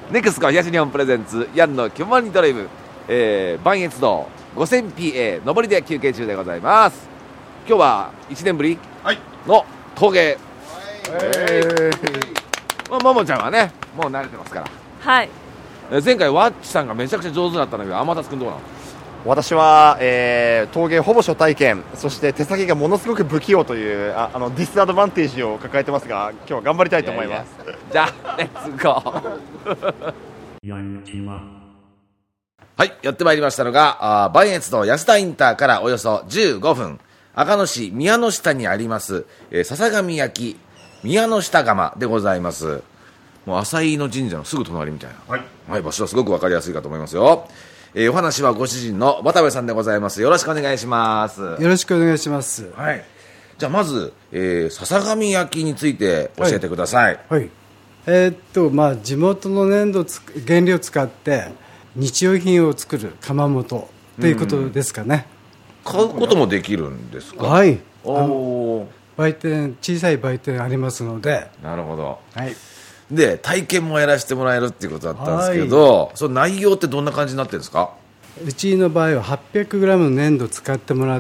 ネクスコ東日本プレゼンツヤンのキモニドライブ、磐越道 5000PA 上りで休憩中でございます。今日は1年ぶりの峠、ももちゃんはねもう慣れてますから。 はい。 前回ワッチさんがめちゃくちゃ上手だったんだけど、天達くんどうなの？ 私は、陶芸ほぼ初体験、そして手先がものすごく不器用というディスアドバンテージを抱えてますが、今日は頑張りたいと思います。 じゃあレッツゴーはい、やってまいりましたのが磐越道安田インターからおよそ15分、赤野市宮の下にあります、笹上焼宮の下窯でございます。もう浅井の神社のすぐ隣みたいな、はい、場所はすごく分かりやすいかと思いますよ。お話はご主人の渡部さんでございます。よろしくお願いします。 よろしくお願いします。 はい。じゃあまず、笹上焼について教えてください。 はい。地元の粘土原料を使って日用品を作る窯元ということですかね。 買うこともできるんですか？ はい。 売店、小さい売店ありますので。 なるほど。 はい。 で体験もやらせてもらえるっていうことだったんですけど、その内容ってどんな感じになってるんですか？ うちの場合は 800g の粘土を使ってもらって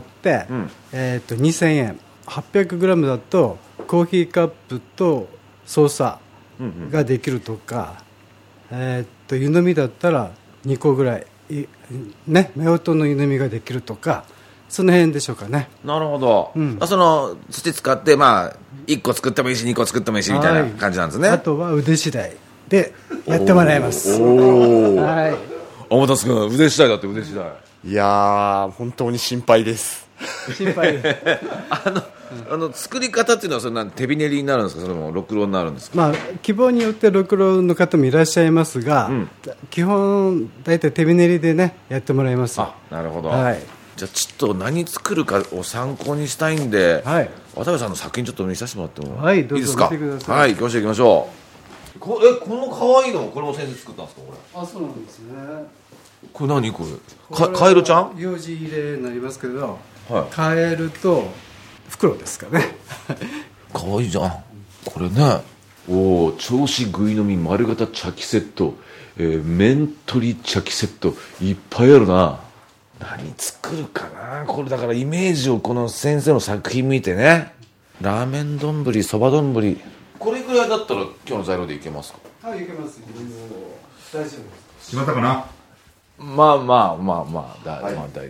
、2000円。 800g だとコーヒーカップとソーサーができるとか、湯飲みだったら2個ぐらいね、夫婦の湯飲みができるとか、その辺でしょうかね。 なるほど、その土使って1個作ってもいいし2個作ってもいいしみたいな感じなんですね。 あとは腕次第でやってもらいます。 はい。天達君腕次第だって。腕次第、 いやー本当に心配です。 心配です作り方っていうのはそれ手びねりになるんですか、それもろくろになるんですか？ 希望によってろくろの方もいらっしゃいますが、基本大体手びねりでねやってもらいます。 あ、なるほど、 はい。 じゃあちょっと何作るかを参考にしたいんで、 はい、 渡部さんの作品ちょっと見させてもらってもいいですか？ はい、どうぞ見てください。 はい、行きましょう行きましょう。この可愛いのこれも先生作ったんですか？これ。 あ、そうなんですね。 これ何これ？カエルちゃん？ 幼児入れになりますけど、 はい、 カエルと袋ですかね。 可愛いじゃんこれね。おお、銚子ぐい飲み丸型茶器セット、面取り茶器セット、いっぱいあるな。何作るかなこれ。だからイメージをこの先生の作品見てね。ラーメン丼、そば丼、これぐらいだったら今日の材料でいけますか？ はい、いけます。大丈夫です。 決まったかな？ まあ大体。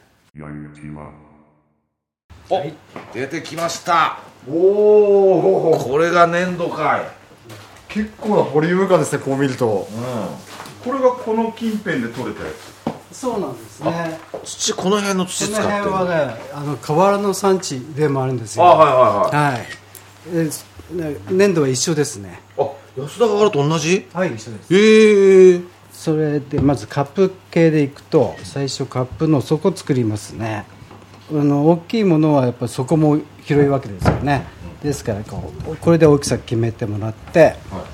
お、出てきました。 おお、 これが粘土かい。 結構なボリューム感ですね、こう見ると。 これがこの近辺で取れたやつ。 そうなんですね。 土、この辺の土使ってる。 この辺はね、河原の産地でもあるんですよ。はい。粘土は一緒ですね。 あ、安田河原と同じ？ はい、一緒です。それでまずカップ系でいくと、最初カップの底作りますね。大きいものはやっぱり底も広いわけですよね。ですからこれで大きさ決めてもらって、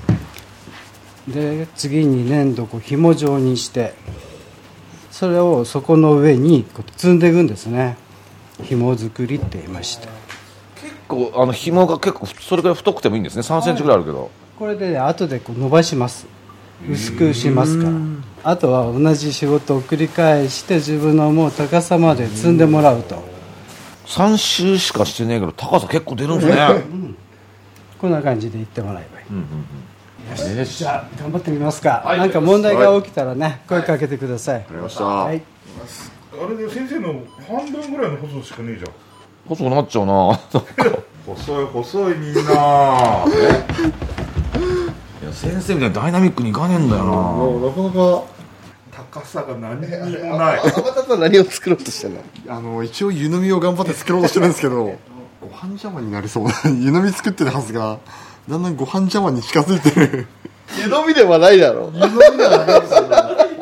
で次に粘土を紐状にして、それを底の上に積んでいくんですね。紐作りって言いまして、 結構紐が結構それぐらい太くてもいいんですね。3センチぐらいあるけど、 これで、後で伸ばします。薄くしますから。あとは同じ仕事を繰り返して自分の思う高さまで積んでもらうと。 3周しかしてねえけど高さ結構出るんですね。 こんな感じでいってもらえばいい。よし、じゃあ頑張ってみますか。なんか問題が起きたらね、声かけてください。 わかりました。 はい。 あれで先生の半分ぐらいの細さしかねえじゃん。 細くなっちゃうな。 細いみんな。 いや、先生みたいにダイナミックにいかねえんだよな。 なかなか高さが何にもない。 天達は何を作ろうとしてるの？一応湯飲みを頑張って作ろうとしてるんですけど、ご飯邪魔になりそうな。湯飲み作ってるはずがだんだんご飯邪魔に近づいてる。湯飲みではないだろう。湯飲みではないですよね。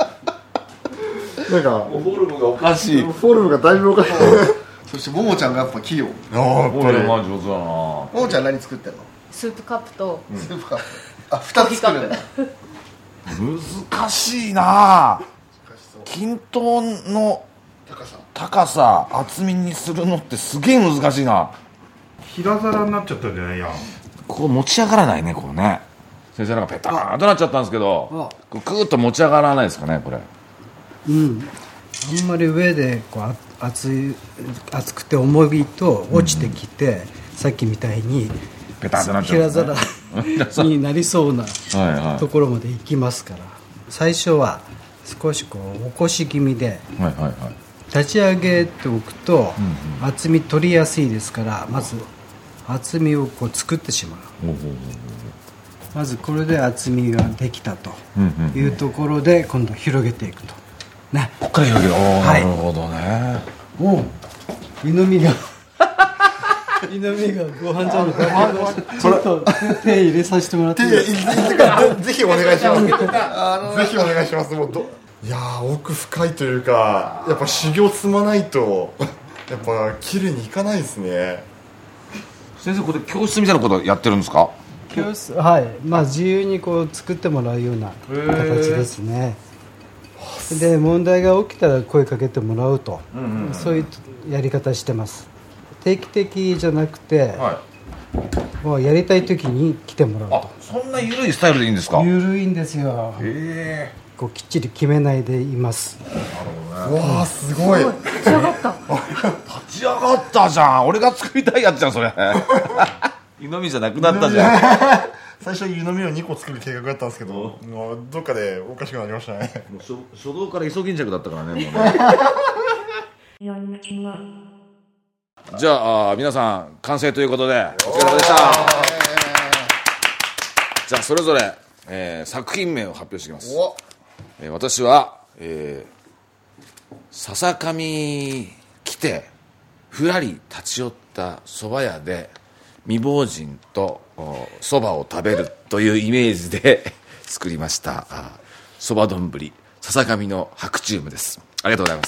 なんかフォルムがおかしい。 フォルムがだいぶおかしい。 そしてももちゃんがやっぱ器用。 やっぱり上手だな。 ももちゃん何作ってんの？ スープカップとスープカップ。あ、2つ作るんだ。 難しいな。均等の高さ厚みにするのってすげえ難しいな。 平皿になっちゃったんじゃないやん。 こう持ち上がらないね、これね。 先生なんかペターンとなっちゃったんですけど、クーッと持ち上がらないですかねこれ。 うんあんまり上でこう熱くて重いと落ちてきて、さっきみたいにペタッとなっちゃう平んですね皿になりそうなはいはいところまで行きますから、最初は少しこう起こし気味ではいはいはい。 立ち上げておくと厚み取りやすいですから、まず厚みをこう作ってしまう。まずこれで厚みができたというところで今度広げていくとね。 こっから広げる。 はないるほどね。 おう湯飲みが湯飲みがご飯茶のちょっと手入れさせてもらっていいですか。 ぜひお願いしますぜひお願いします。もういやー奥深いというか、やっぱ修行積まないとやっぱ綺麗にいかないですね。 先生これ教室みたいなことやってるんですか。 教室はいまあ自由にこう作ってもらうような形ですね。で問題が起きたら声かけてもらうと、そういうやり方してます。定期的じゃなくて、もうやりたい時に来てもらうと。 そんな緩いスタイルでいいんですか。 緩いんですよ。こうきっちり決めないでいます。 わあすごい。 立ち上がったじゃん。俺が作りたいやつじゃんそれ。湯飲みじゃなくなったじゃん。 最初湯飲みを2個作る計画だったんですけど、もうどっかでおかしくなりましたね。 もう初動からイソギンチャクだったからねもうね。じゃあ皆さん完成ということでお疲れ様でした。じゃあそれぞれ、作品名を発表していきます。私は、笹上来てふらり立ち寄った蕎麦屋で未亡人と蕎麦を食べるというイメージで作りました蕎麦丼笹上の白チュームです。ありがとうございます。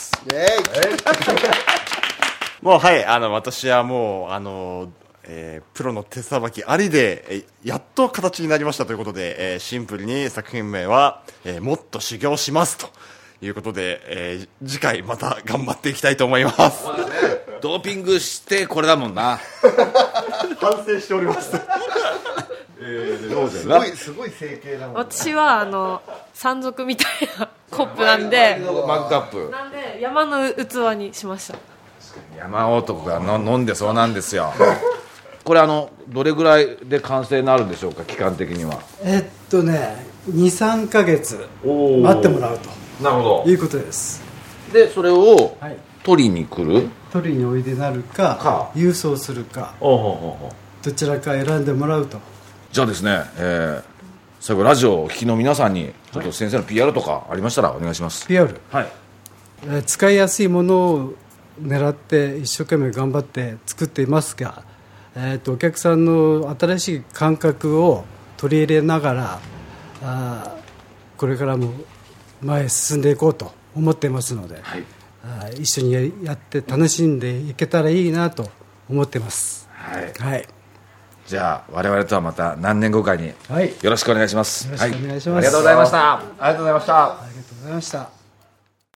もうはい、私はもうプロの手さばきありでやっと形になりましたということで、シンプルに作品名は、もっと修行しますということで、次回また頑張っていきたいと思います。 ドーピングしてこれだもんな。 反省しております。 すごい整形だもん。 私は山賊みたいなコップなんでマグカップなんで山の器にしました。 山男が飲んでそうなんですよ。これどれぐらいで完成になるんでしょうか期間的には。 23ヶ月待ってもらうとなるほどいうことです。 でそれをはい取りに来る、 取りにおいでなるか郵送するかどちらか選んでもらうと。 じゃあですね、最後ラジオをお聞きの皆さんにちょっと先生の PR とかありましたらお願いします。 PR、 はい使いやすいものを狙って一生懸命頑張って作っていますが、お客さんの新しい感覚を取り入れながらこれからも前へ進んでいこうと思っていますので、一緒にやって楽しんでいけたらいいなと思っています。はい、 じゃあ我々とはまた何年後かによろしくお願いします。 よろしくお願いします。 ありがとうございました。 ありがとうございました。 ありがとうございました。